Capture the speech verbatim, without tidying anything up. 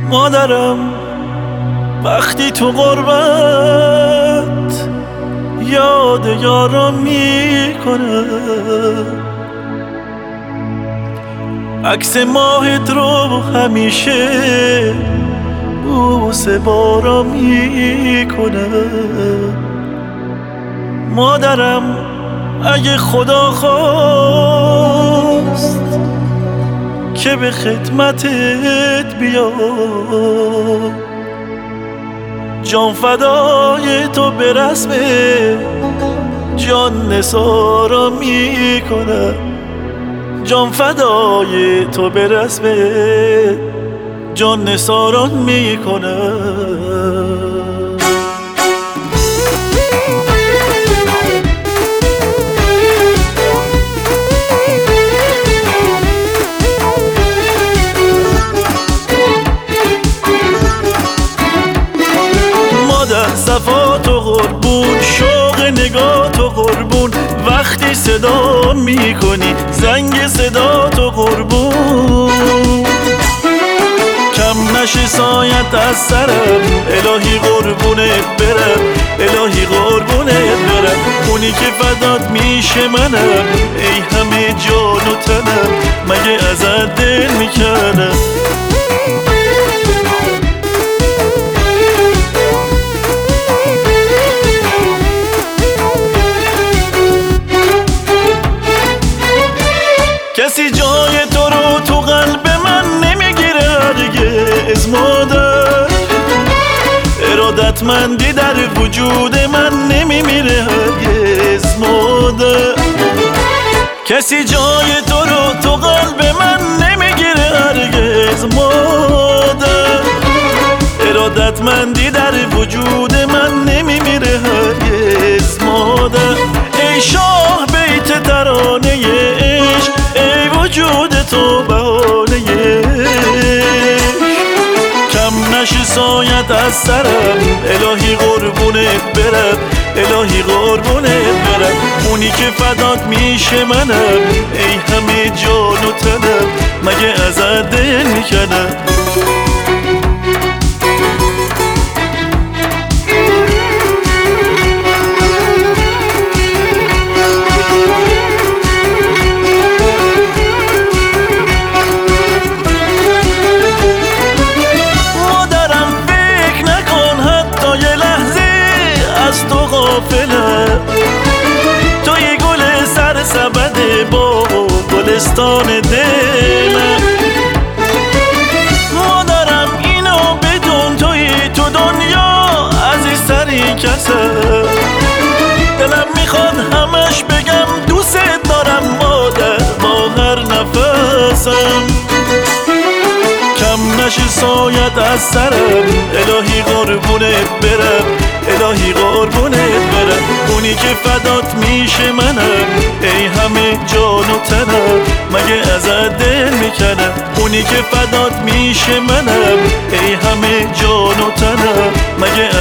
مادرم وقتی تو غربت یاد یارم میکنه، عکس ماهت رو همیشه بوسه بارا میکنه. مادرم اگه خدا خواست که به خدمتت بیاد، جان فدای تو به رسم جان نثارا میکنه، جان فدای تو به رسم جان نثاران میکنه. صفات و قربون، شوق نگاه تو قربون، وقتی صدا میکنی زنگ صدا تو قربون. کم نشه سایت از سرم، الهی قربونت برم، الهی قربونت برم. اونی که فدات میشه منم، ای همه جان و تنم، مگه ازت دل میکنم. کسی جای تو رو تو قلب من نمیگیره هرگز مادر، ارادتمندی در وجود من نمیمیره هرگز مادر. کسی جای تو رو تو قلب من نمیگیره هرگز مادر، ارادتمندی در وجود من نمیمیره هرگز مادر. ای شاه بیت ترانه عشق، ای وجود تو بهانه کم نشه سایت از سرم، الهی قربونت برم، الهی قربونت برم. اونی که فدات میشه منم، ای همه جان و تنم، مگه ازت دل میکنم. توی گل سر سبد با گلستان دلم، مادرم اینو بدون، توی تو دنیا عزیزترین کسم. دلم میخواد همش بگم دوست دارم مادر با هر نفسم. کم نشه سایت از سرم، الهی قربونت برم، الهی قربونت برم. اونی که فدات میشه منم، ای همه جان و تنم، مگه ازت دل میکنم. اونی که فدات میشه منم، ای همه جان و تنم، مگه